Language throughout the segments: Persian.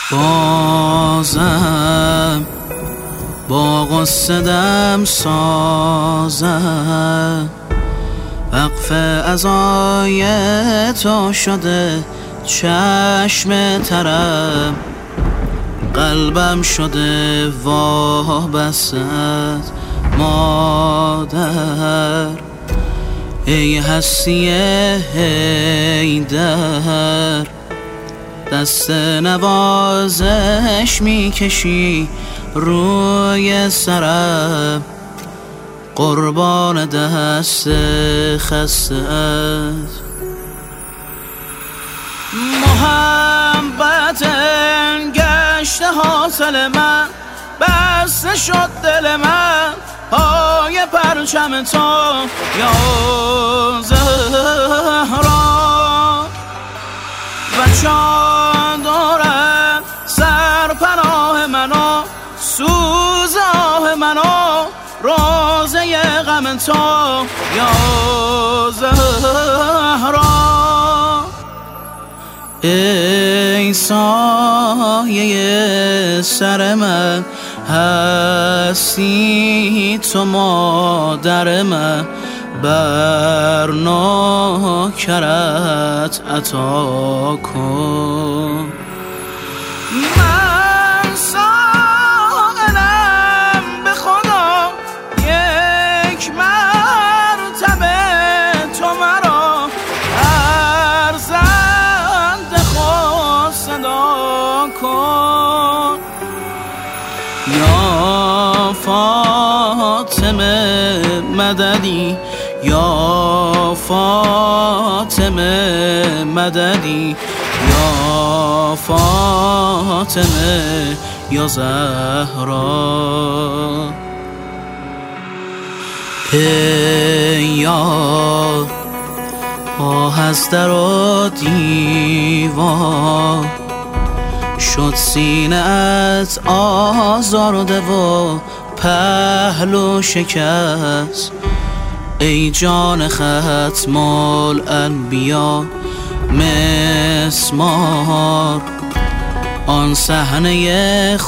بازم با غصه دم سازم، وقف ازای تو شده چشم ترم، قلبم شده وابسته مادر. ای هستی حیدر، دست نوازش میکشی روی سرم، قربان دست خسته‌ات. محبت گشته حاصل من، بسته شد دل من پای پرچم تو یا زهرا، و چادرت سرپناه منو، سوز آه منو، روزه غم تو یا زهرا. ای سایه سر من، هستی تو مادر من، بر نوکرت عطا کن. من سائلم به خدا یک مرتبه، تو مرا ارزنده خود صدا کن. یا فاطمه مددی، یا فاطمه مددی، یا فاطمه یا زهرا. ای یار آه از در و دیوار، شد سینه‌ات آزرده و پهلو شکست. ای جان ختم الانبیا مسمار، آن صحنه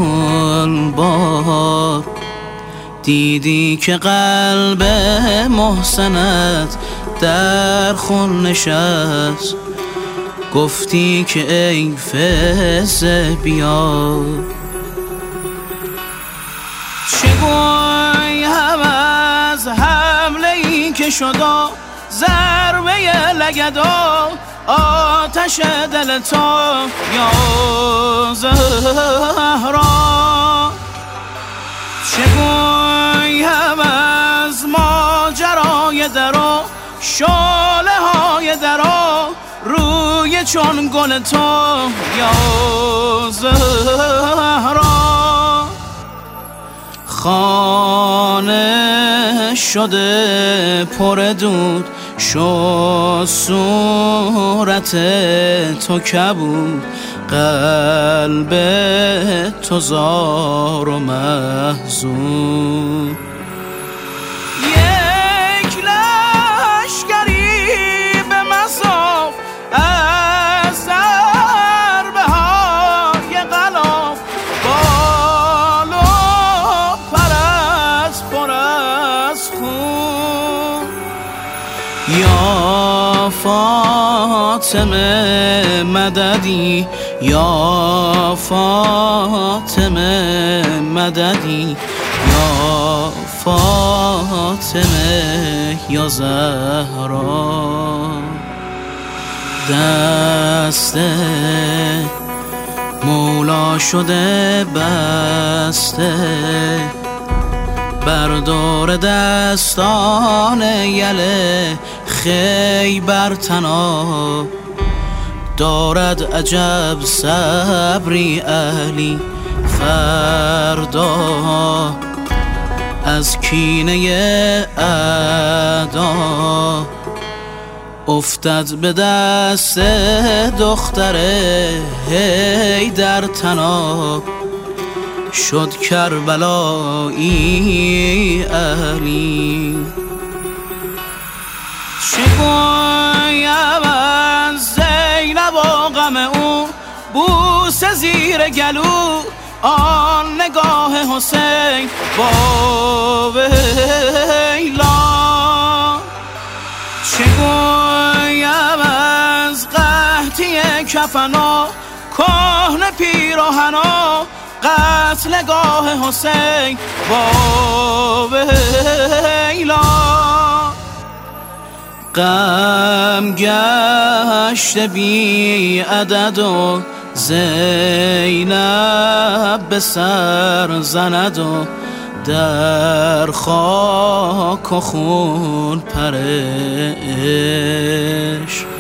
خونبار، دیدی که قلب محسنت در خون نشست، گفتی که ای فزه بیا. چگویم از حمله ای که شد، ضربه لگدا، آتش دل تو یا زهرا. چگویم از ماجرای درو، شعله های درو، روی چون گل تو یا زهرا. خانه شده پر دود، شد صورت تو کبود، قلب تو زار و محزون. یک لشکری به مصاف از ضربه های غلاف، بال و پرت پر از خون. یا فاطمه مددی، یا فاطمه مددی، یا فاطمه یا زهرا. دست مولا شده بسته، بر دور دستان یله خیبر تناب، دارد عجب صبری اهلی فردا، از کینه اعدا افتد به دست دختر حیدر تناب، شد کربلایی اهلی. چگویم از زینب و غم او، بوس زیر گلو آن نگاه حسین با ویلا. چه گویم از قحطی کفنا کهنه پیراهنا قتلگاه حسین با ویلا. غم گشت بی عدد و زینب به سر زند و در خاک و خون پرش.